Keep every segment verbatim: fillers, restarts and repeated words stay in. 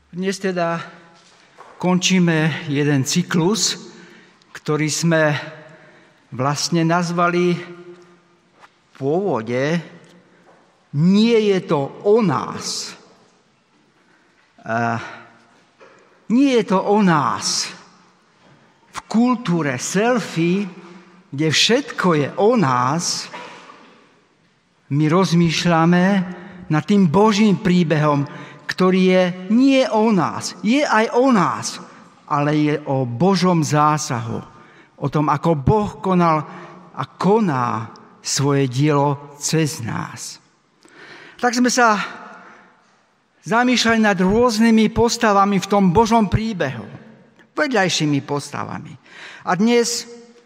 Dnes teda končíme jeden cyklus, ktorý sme vlastne nazvali v pôvode Nie je to o nás. Uh, nie je to o nás. V kultúre selfie, kde všetko je o nás, my rozmýšľame nad tým Božím príbehom, ktorý je nie o nás, je aj o nás, ale je o Božom zásahu, o tom, ako Boh konal a koná svoje dielo cez nás. Tak sme sa zamýšľali nad rôznymi postavami v tom Božom príbehu, vedľajšími postavami. A dnes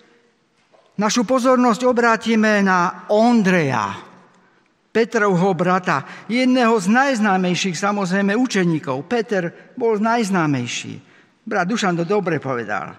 našu pozornosť obrátime na Ondreja, Petrovho brata, jedného z najznámejších samozrejme učeníkov. Peter bol najznámejší. Brat Dušan to dobre povedal.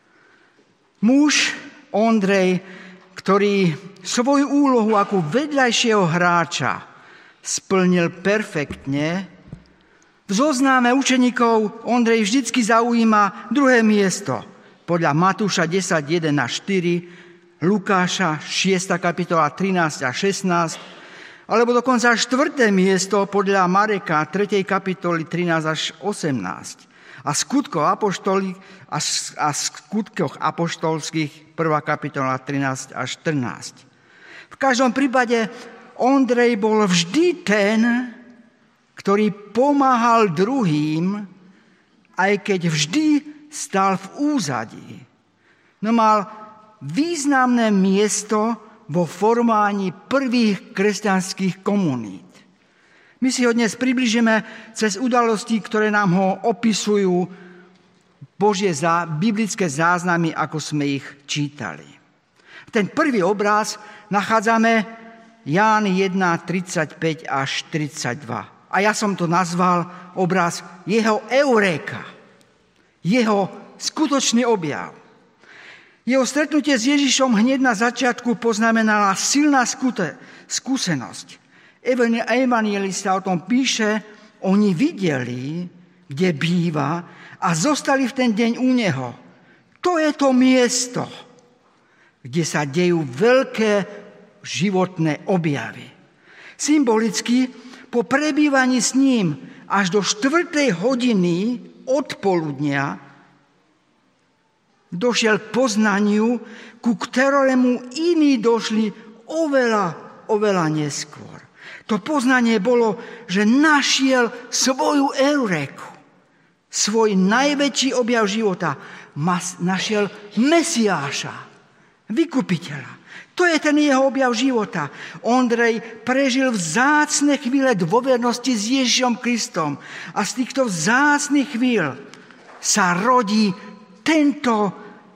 Muž Ondrej, ktorý svoju úlohu ako vedľajšieho hráča splnil perfektne. V zozname učeníkov Ondrej vždycky zaujíma druhé miesto. Podľa Matúša desať, jeden až štyri, Lukáša šiesta kapitola trinásť a šestnásť, alebo dokonca štvrté miesto podľa Mareka tretej kapitoly trinásť až osemnásť. A skutkov apoštolí a, a skutkoch apoštolských prvá kapitola trinásť až štrnásť. V každom prípade Ondrej bol vždy ten, ktorý pomáhal druhým, aj keď vždy stál v úzadí. No mal významné miesto vo formovaní prvých kresťanských komunít. My si ho dnes približíme cez udalosti, ktoré nám ho opisujú Božie zá, biblické záznamy, ako sme ich čítali. Ten prvý obraz nachádzame Ján jeden, tridsaťpäť až štyridsaťdva. A ja som to nazval obraz jeho euréka, jeho skutočný objav. Jeho stretnutie s Ježišom hneď na začiatku poznamenala silná skute, skúsenosť. Evanjelista o tom píše, oni videli, kde býva a zostali v ten deň u neho. To je to miesto, kde sa dejú veľké životné objavy. Symbolicky po prebývaní s ním až do štvrtej hodiny odpoludnia došiel k poznaniu, ku ktorému iní došli oveľa, oveľa neskôr. To poznanie bolo, že našiel svoju euréku, svoj najväčší objav života. Našiel Mesiáša, vykupiteľa. To je ten jeho objav života. Ondrej prežil vzácne chvíle dôvernosti s Ježišom Kristom. A z týchto vzácnych chvíľ sa rodí tento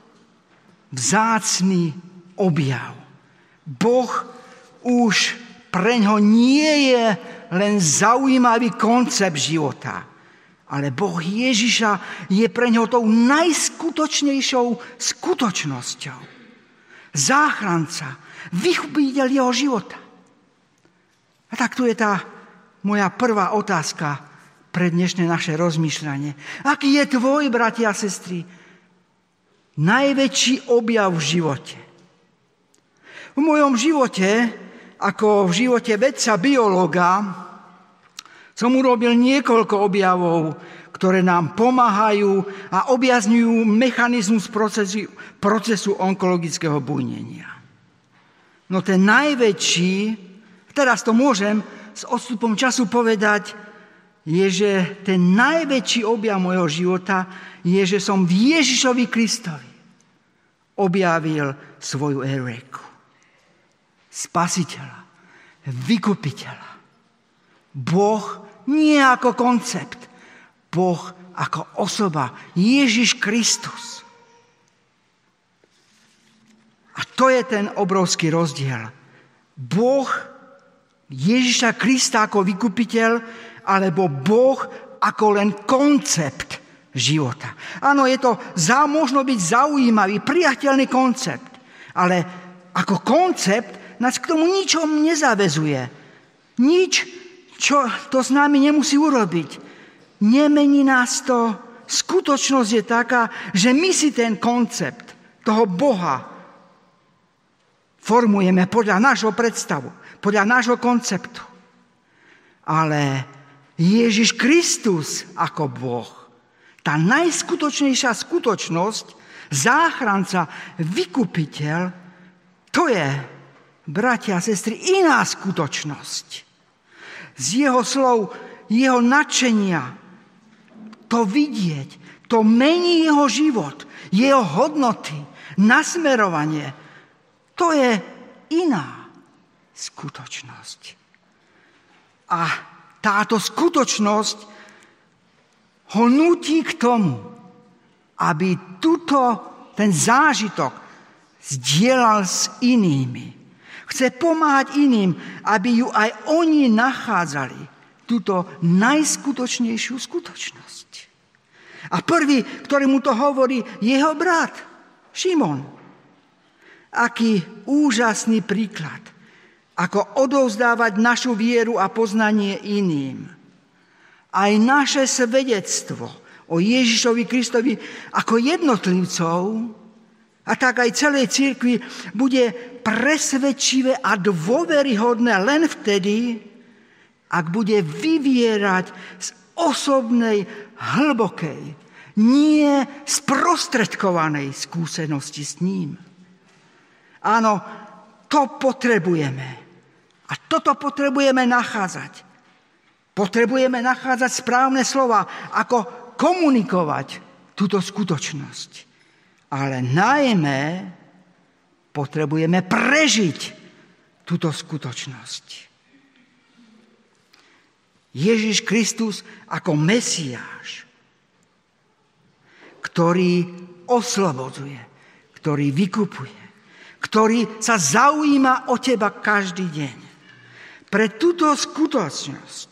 vzácny objav. Boh už preňho nie je len zaujímavý koncept života, ale Boh Ježiša je preňho tou najskutočnejšou skutočnosťou. Záchranca, vykupiteľ jeho života. A tak tu je tá moja prvá otázka pre dnešné naše rozmýšľanie. Aký je tvoj, bratia a sestry, najväčší objav v živote? V mojom živote, ako v živote vedca biológa, som urobil niekoľko objavov, ktoré nám pomáhajú a objasňujú mechanizmus procesu, procesu onkologického bujnenia. No ten najväčší, teraz to môžem s odstupom času povedať, je, že ten najväčší objav môjho života je, že som v Ježišovi Kristovi objavil svoju euréku. Spasiteľa, vykupiteľa. Boh nie ako koncept, Boh ako osoba, Ježiš Kristus. A to je ten obrovský rozdiel. Boh Ježiša Krista ako vykupiteľ, alebo Boh ako len koncept života. Áno, je to za, možno byť zaujímavý, priateľný koncept, ale ako koncept nás k tomu ničom nezavezuje. Nič, čo to s nami nemusí urobiť. nemení nás to. Skutočnosť je taká, že my si ten koncept toho Boha formujeme podľa nášho predstavu, podľa nášho konceptu. Ale Ježiš Kristus ako Boh, tá najskutočnejšia skutočnosť, záchranca, vykupiteľ, to je, bratia a sestry, iná skutočnosť. Z jeho slov, jeho nadšenia, to vidieť, to mení jeho život, jeho hodnoty, nasmerovanie. To je iná skutočnosť. A táto skutočnosť ho nutí k tomu, aby tuto, ten zážitok zdieľal s inými. Chce pomáhať iným, aby ju aj oni nachádzali, túto najskutočnejšiu skutočnosť. A prvý, ktorý mu to hovorí, je jeho brat, Šimon. Aký úžasný príklad, ako odovzdávať našu vieru a poznanie iným. Aj naše svedectvo o Ježišovi Kristovi ako jednotlivcov, a tak aj celej cirkvi, bude presvedčivé a dôveryhodné len vtedy, ak bude vyvierať z osobnej, hlbokej, nie sprostredkovanej skúsenosti s ním. Áno, to potrebujeme. A toto potrebujeme nachádzať. Potrebujeme nachádzať správne slova, ako komunikovať túto skutočnosť. Ale najmä potrebujeme prežiť túto skutočnosť. Ježiš Kristus ako Mesiáš, ktorý oslobodzuje, ktorý vykupuje, ktorý sa zaujíma o teba každý deň. Pre túto skutočnosť,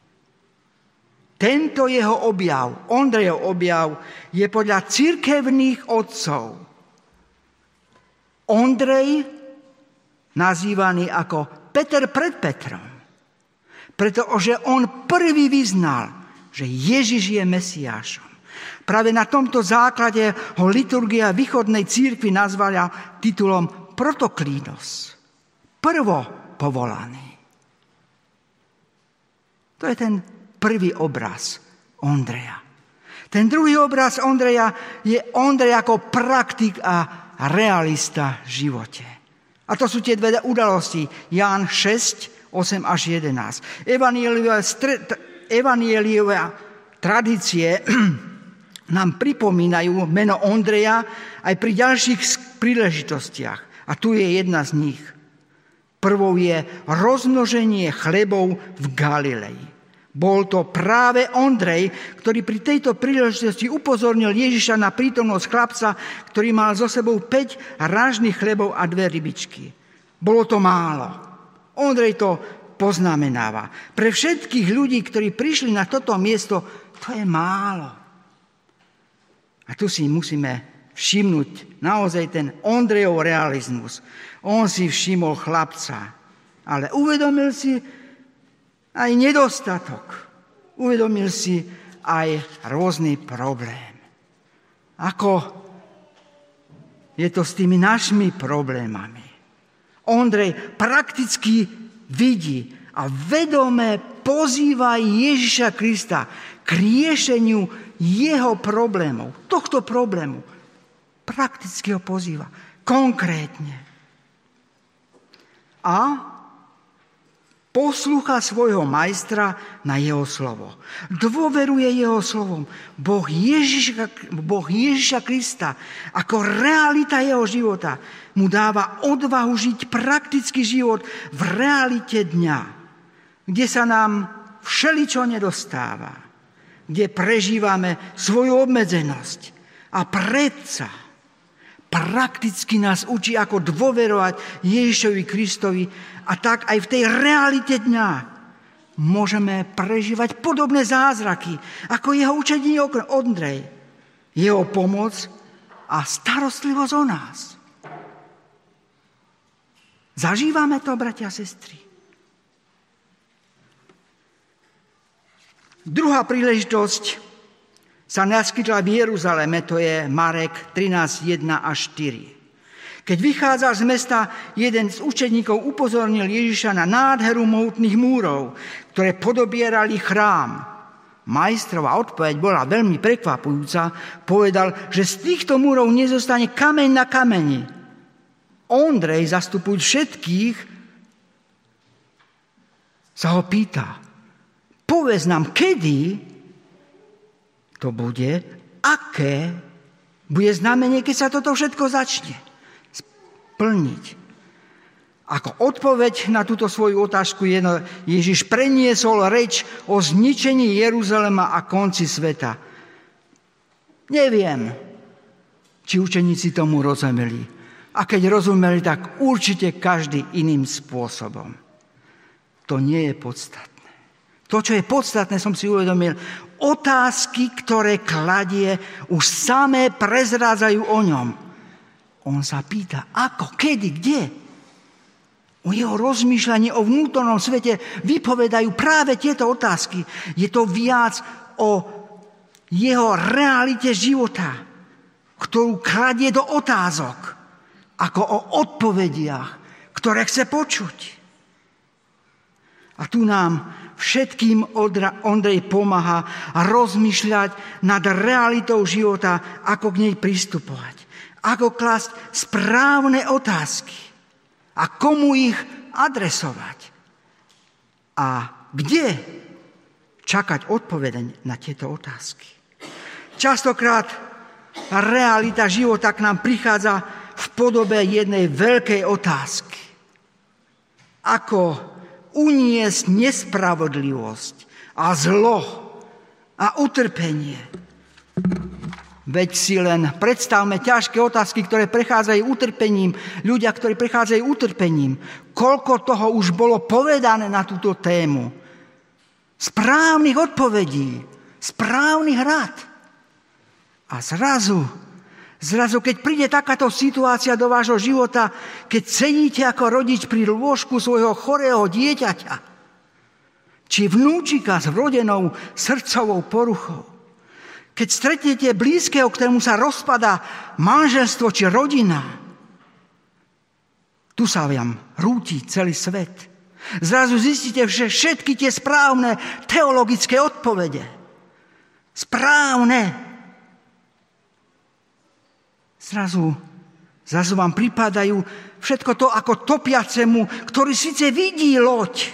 tento jeho objav, Ondrejov objav, je podľa cirkevných otcov Ondrej nazývaný ako Peter pred Petrom, pretože on prvý vyznal, že Ježiš je Mesiášom. Práve na tomto základe ho liturgia východnej cirkvi nazvala titulom Protoklínos, prvo povolaný. To je ten prvý obraz Ondreja. Ten druhý obraz Ondreja je Ondrej ako praktik a realista v živote. A to sú tie dve udalosti. Ján šesť, osem až jedenásť. Evanieliové tradície nám pripomínajú meno Ondreja aj pri ďalších príležitostiach. A tu je jedna z nich. Prvou je rozmnoženie chlebov v Galilei. Bol to práve Ondrej, ktorý pri tejto príležitosti upozornil Ježiša na prítomnosť chlapca, ktorý mal so sebou päť rážnych chlebov a dve rybičky. Bolo to málo. Ondrej to poznamenáva. Pre všetkých ľudí, ktorí prišli na toto miesto, to je málo. A tu si musíme všimnúť naozaj ten Ondrejov realizmus. On si všimol chlapca, ale uvedomil si aj nedostatok. Uvedomil si aj rôzny problém. Ako je to s tými našimi problémami. Ondrej prakticky vidí a vedome pozýva Ježiša Krista k riešeniu jeho problémov, tohto problému. Prakticky ho pozýva, konkrétne. A poslúcha svojho majstra na jeho slovo. Dôveruje jeho slovom. Boh Ježiša, boh Ježiša Krista ako realita jeho života mu dáva odvahu žiť praktický život v realite dňa, kde sa nám všeličo nedostáva, kde prežívame svoju obmedzenosť. A predsa prakticky nás učí, ako dôverovať Ježišovi Kristovi, a tak aj v tej realite dňa môžeme prežívať podobné zázraky, ako jeho učeník Ondrej, jeho pomoc a starostlivosť o nás. Zažívame to, bratia a sestry. Druhá príležitosť sa naskytla v Jeruzaleme, to je Marek trinásť, jeden až štyri. Keď vychádzal z mesta, jeden z učeníkov upozornil Ježiša na nádheru mohutných múrov, ktoré podobierali chrám. Majstrova odpoveď bola veľmi prekvapujúca. Povedal, že z týchto múrov nezostane kameň na kameni. Ondrej, zastupujúc všetkých, sa ho pýta, povedz nám, kedy to bude, aké bude znamenie, keď sa toto všetko začne plniť. Ako odpoveď na túto svoju otázku Ježiš preniesol reč o zničení Jeruzalema a konci sveta. Neviem, či učeníci tomu rozumeli. A keď rozumeli, tak určite každý iným spôsobom. To nie je podstatné. To, čo je podstatné, som si uvedomil, otázky, ktoré kladie, už samé prezrádzajú o ňom. On sa pýta, ako, kedy, kde? O jeho rozmýšľaní o vnútornom svete vypovedajú práve tieto otázky. Je to viac o jeho realite života, ktorú kladie do otázok, ako o odpovediach, ktoré chce počuť. A tu nám všetkým Ondrej pomáha rozmýšľať nad realitou života, ako k nej pristupovať. Ako klásť správne otázky a komu ich adresovať a kde čakať odpoveď na tieto otázky. Častokrát realita života k nám prichádza v podobe jednej veľkej otázky. Ako uniesť nespravodlivosť a zlo a utrpenie. Veď si len predstavme ťažké otázky, ktoré prechádzajú utrpením. Ľudia, ktorí prechádzajú utrpením. Koľko toho už bolo povedané na túto tému. Správnych odpovedí, správnych rád. A zrazu, zrazu, keď príde takáto situácia do vášho života, keď sedíte ako rodič pri lôžku svojho chorého dieťaťa, či vnúčika s vrodenou srdcovou poruchou, keď stretnete blízkeho, ktorému sa rozpadá manželstvo či rodina, tu sa vám rúti celý svet. Zrazu zistíte, že všetky tie správne teologické odpovede, správne, zrazu, zrazu vám pripadajú všetko to ako topiacemu, ktorý síce vidí loď,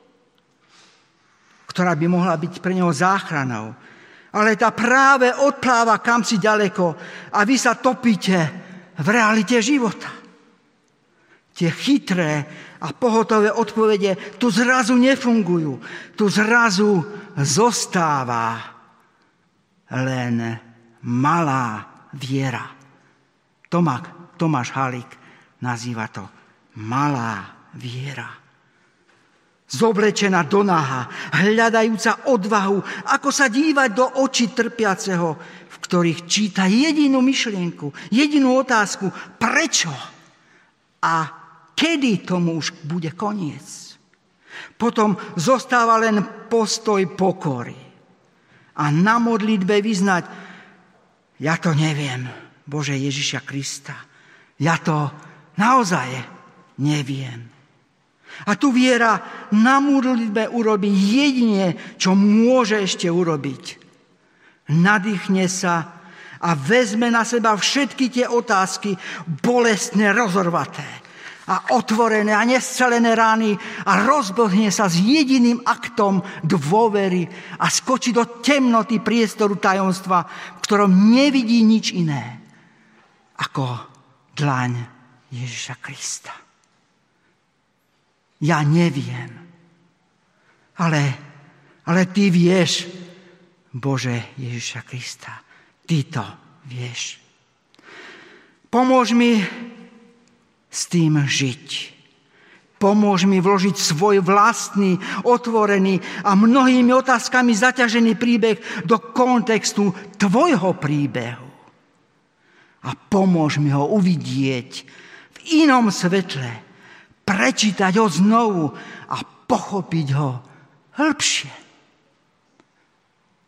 ktorá by mohla byť pre neho záchranou, ale tá práve odpláva kamsi ďaleko a vy sa topíte v realite života. Tie chytré a pohotové odpovede tu zrazu nefungujú. Tu zrazu zostáva len malá viera. Tomáš Halík nazýva to malá viera. Zoblečená do náha, hľadajúca odvahu, ako sa dívať do očí trpiaceho, v ktorých číta jedinú myšlienku, jedinú otázku, prečo a kedy tomu už bude koniec. Potom zostáva len postoj pokory a na modlitbe vyznať, ja to neviem, Bože Ježiša Krista, ja to naozaj neviem. A tu viera na modlitbe urobí jedine, čo môže ešte urobiť. Nadýchne sa a vezme na seba všetky tie otázky bolestné, rozorvaté a otvorené a nescelené rány a rozbohne sa s jediným aktom dôvery a skočí do temnoty priestoru tajomstva, v ktorom nevidí nič iné ako dlaň Ježiša Krista. Ja neviem, ale, ale ty vieš, Bože Ježiša Krista, ty to vieš. Pomôž mi s tým žiť. Pomôž mi vložiť svoj vlastný, otvorený a mnohými otázkami zaťažený príbeh do kontextu tvojho príbehu. A pomôž mi ho uvidieť v inom svetle, prečítať ho znovu a pochopiť ho hĺbšie.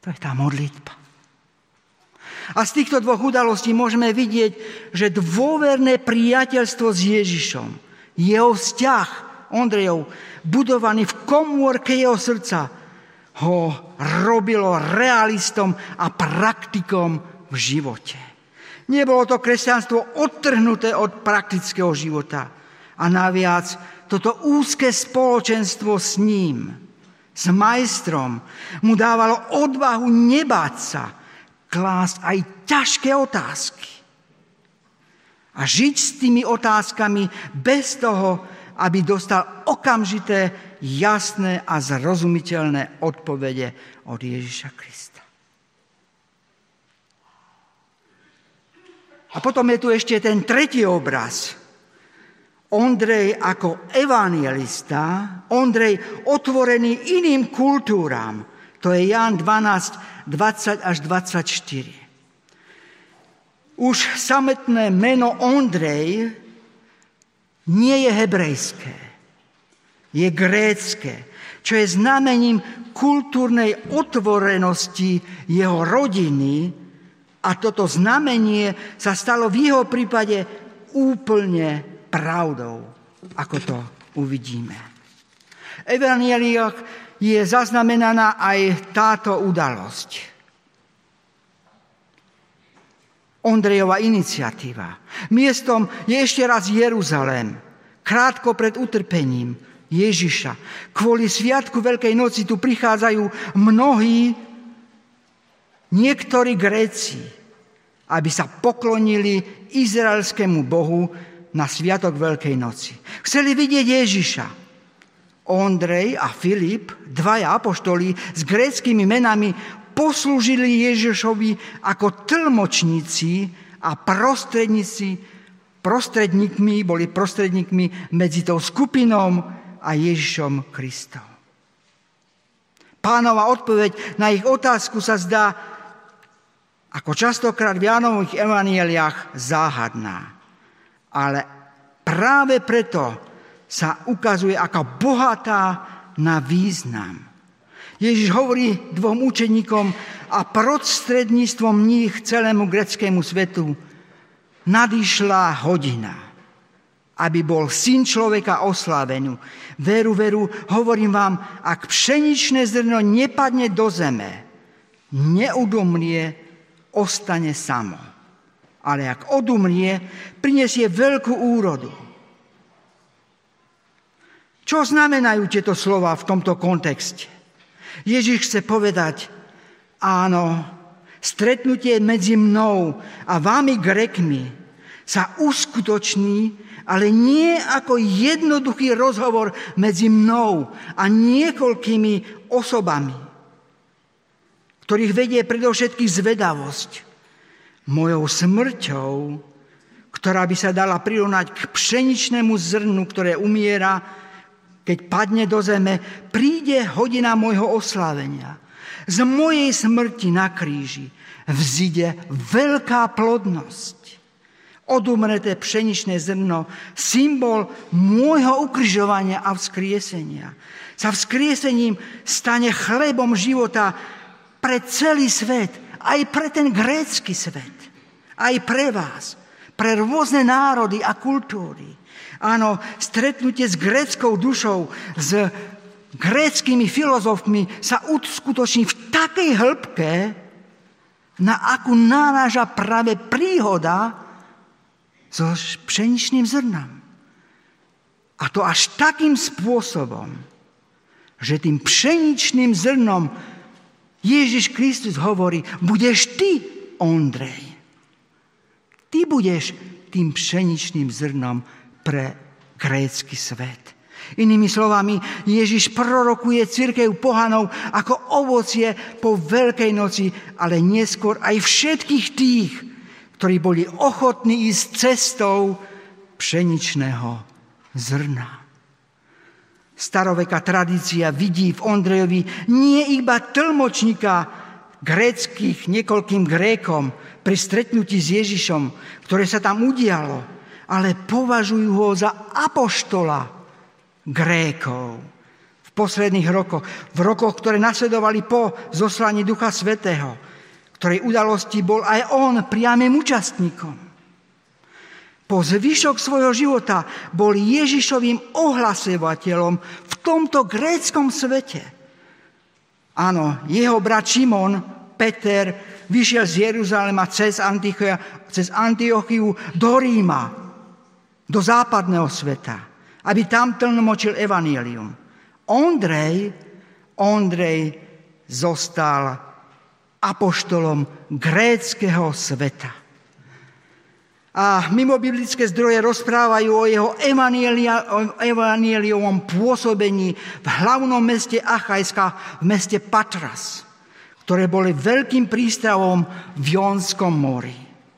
To je tá modlitba. A z týchto dvoch udalostí môžeme vidieť, že dôverné priateľstvo s Ježišom, jeho vzťah, Ondrejov, budovaný v komórke jeho srdca, ho robilo realistom a praktikom v živote. Nebolo to kresťanstvo odtrhnuté od praktického života. A naviac toto úzke spoločenstvo s ním, s majstrom, mu dávalo odvahu nebáť sa, klásť aj ťažké otázky. A žiť s tými otázkami bez toho, aby dostal okamžité, jasné a zrozumiteľné odpovede od Ježiša Krista. A potom je tu ešte ten tretí obraz. Ondrej ako evanjelista, Ondrej otvorený iným kultúram. To je Ján dvanásť, dvadsať až dvadsaťštyri. Už samotné meno Ondrej nie je hebrejské, je grécke, čo je znamením kultúrnej otvorenosti jeho rodiny a toto znamenie sa stalo v jeho prípade úplne pravdou, ako to uvidíme. V evanjeliách je zaznamenaná aj táto udalosť. Ondrejova iniciatíva. Miestom je ešte raz Jeruzalém. Krátko pred utrpením Ježiša. Kvôli sviatku Veľkej noci tu prichádzajú mnohí, niektorí Gréci, aby sa poklonili izraelskému Bohu na sviatok Veľkej noci. Chceli vidieť Ježiša. Ondrej a Filip, dvaja apoštoli s gréckymi menami, poslúžili Ježišovi ako tlmočníci a prostredníci, prostredníkmi, boli prostredníkmi medzi tou skupinou a Ježišom Kristom. Pánova odpoveď na ich otázku sa zdá, ako častokrát v Jánových evanjeliách, záhadná. Ale práve preto sa ukazuje ako bohatá na význam. Ježiš hovorí dvom učeníkom a prostredníctvom nich celému gréckému svetu nadišla hodina, aby bol Syn človeka oslávený. Veru, veru, hovorím vám, ak pšeničné zrno nepadne do zeme, neudumrie, ostane samo. Ale ak odumrie, prinesie veľkú úrodu. Čo znamenajú tieto slova v tomto kontexte? Ježiš chce povedať, áno, stretnutie medzi mnou a vámi Grékmi sa uskutoční, ale nie ako jednoduchý rozhovor medzi mnou a niekoľkými osobami, ktorých vedie predovšetkým zvedavosť. Mojou smrťou, ktorá by sa dala prirovnať k pšeničnému zrnu, ktoré umiera, keď padne do zeme, príde hodina môjho oslávenia. Z mojej smrti na kríži vzíde veľká plodnosť. Odumreté pšeničné zrno, symbol môjho ukrižovania a vzkriesenia, sa vzkriesením stane chlebom života pre celý svet, aj pre ten grécky svet, aj pre vás, pre rôzne národy a kultúry. Áno, stretnutie s gréckou dušou, s gréckymi filozofmi sa uskutoční v takej hĺbke, na akú naráža práve príhoda so pšeničným zrnom. A to až takým spôsobom, že tým pšeničným zrnom Ježiš Kristus hovorí, budeš ty, Ondrej. Ty budeš tým pšeničným zrnom pre grécky svet. Inými slovami, Ježiš prorokuje cirkev pohanov ako ovocie po Veľkej noci, ale neskôr aj všetkých tých, ktorí boli ochotní ísť cestou pšeničného zrna. Staroveká tradícia vidí v Ondrejovi nie iba tlmočníka gréckych niekoľkým Grékom pri stretnutí s Ježišom, ktoré sa tam udialo, ale považujú ho za apoštola Grékov v posledných rokoch, v rokoch, ktoré nasledovali po zoslaní Ducha Svätého, ktorej udalosti bol aj on priamym účastníkom. Po zvyšok svojho života bol Ježišovým ohlasovateľom v tomto gréckom svete. Áno, jeho brat Šimon, Peter, vyšiel z Jeruzalema cez, cez Antiochiu do Ríma, do západného sveta, aby tam tlmočil evanjelium. Ondrej, Ondrej zostal apoštolom gréckeho sveta. A mimo biblické zdroje rozprávajú o jeho evanjeliovom pôsobení v hlavnom meste Achajska, v meste Patras, ktoré boli veľkým prístavom v Jónskom mori.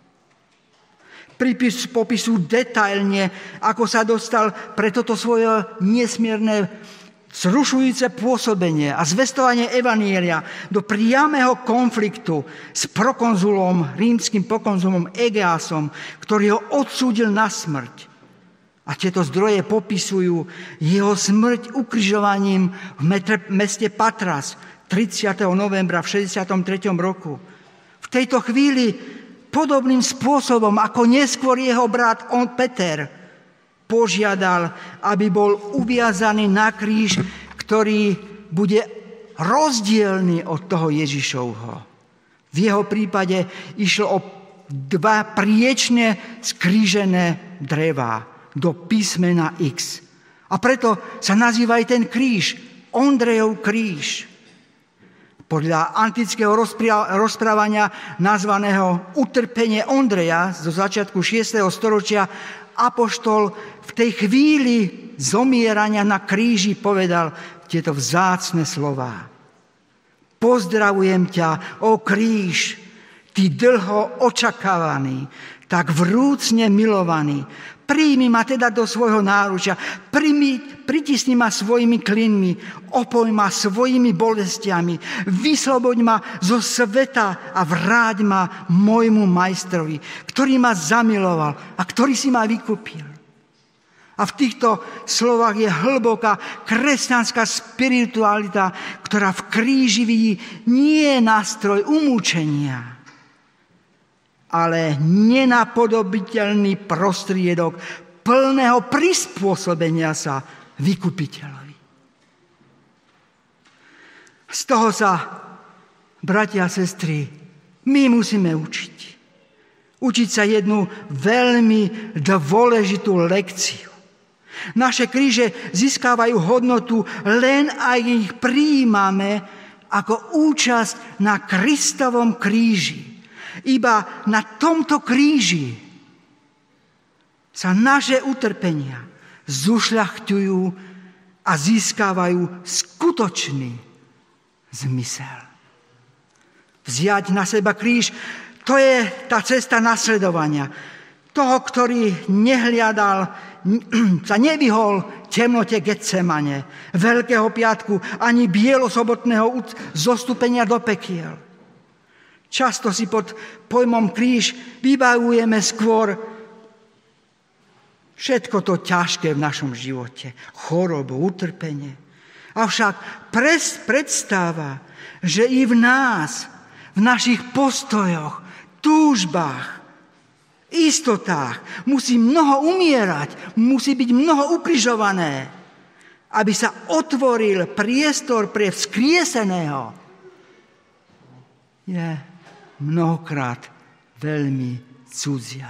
Prípis popisujú detailne, ako sa dostal pre toto svoje nesmierne zrušujúce pôsobenie a zvestovanie evanjelia do priameho konfliktu s prokonzulom, rímskym prokonzulom Egeasom, ktorý ho odsúdil na smrť. A tieto zdroje popisujú jeho smrť ukrižovaním v meste Patras tridsiateho novembra v šesťdesiatom treťom roku. V tejto chvíli podobným spôsobom, ako neskôr jeho brat on Peter, požiadal, aby bol uviazaný na kríž, ktorý bude rozdielný od toho Ježišovho. V jeho prípade išlo o dva priečne skrížené drevá do písmena X. A preto sa nazýva aj ten kríž Ondrejov kríž. Podľa antického rozprávania nazvaného Utrpenie Ondreja zo začiatku šiesteho storočia apoštol v tej chvíli zomierania na kríži povedal tieto vzácne slová. Pozdravujem ťa, ó kríž, ty dlho očakávaný, tak vrúcne milovaný. Príjmi ma teda do svojho náručia, príjmi, pritisni ma svojimi klinmi, opoj ma svojimi bolestiami, vysloboď ma zo sveta a vráť ma môjmu majstrovi, ktorý ma zamiloval a ktorý si ma vykúpil. A v týchto slovách je hlboká kresťanská spiritualita, ktorá v kríži vidí nie nástroj umúčenia, ale nenapodobiteľný prostriedok plného prispôsobenia sa vykupiteľovi. Z toho sa, bratia a sestry, my musíme učiť. Učiť sa jednu veľmi dôležitú lekciu. Naše kríže získavajú hodnotu len ak ich prijímame ako účasť na Kristovom kríži. Iba na tomto kríži sa naše utrpenia zušľachťujú a získavajú skutočný zmysel. Vziať na seba kríž, to je tá cesta nasledovania. Toho, ktorý nehliadal, sa nevyhol temnote Getsemane, Veľkého piatku, ani bielosobotného zostúpenia do pekiel. Často si pod pojmom kríž vybavujeme skôr všetko to ťažké v našom živote. Chorobu, utrpenie. Avšak pres predstava, že i v nás, v našich postojoch, túžbách, istotách musí mnoho umierať, musí byť mnoho ukrižované, aby sa otvoril priestor pre vzkrieseného, je mnohokrát veľmi cudzia.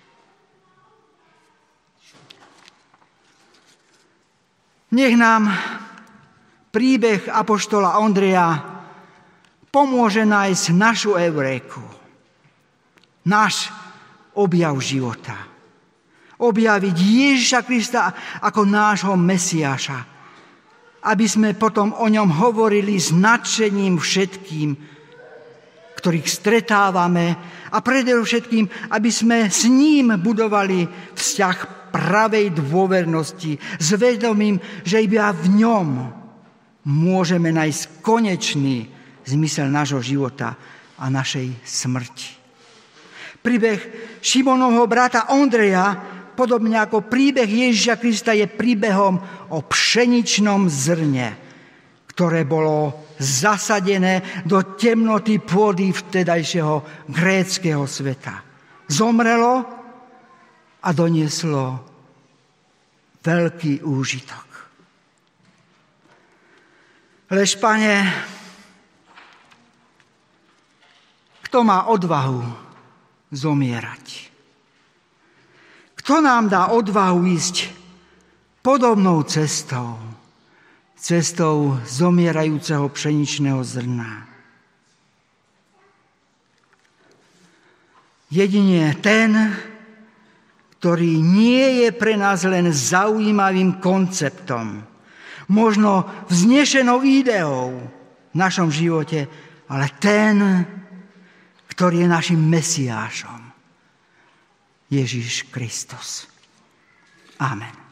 Nech nám príbeh apoštola Ondreja pomôže nájsť našu euréku, náš objav života. Objaviť Ježiša Krista ako nášho Mesiáša, aby sme potom o ňom hovorili s nadšením všetkým, ktorých stretávame, a predovšetkým, aby sme s ním budovali vzťah pravej dôvernosti, s vedomím, že iba v ňom môžeme nájsť konečný zmysel nášho života a našej smrti. Príbeh Šimonovho brata Ondreja, podobne ako príbeh Ježiša Krista, je príbehom o pšeničnom zrne, ktoré bolo zasadené do temnoty pôdy vtedajšieho gréckeho sveta. Zomrelo a donieslo veľký úžitok. Lež, Pane, kto má odvahu zomierať? Kto nám dá odvahu ísť podobnou cestou, cestou zomierajúceho pšeničného zrna? Jedine ten, ktorý nie je pre nás len zaujímavým konceptom, možno vznešenou ideou v našom živote, ale ten, ktorý je našim Mesiášom, Ježiš Kristus. Amen.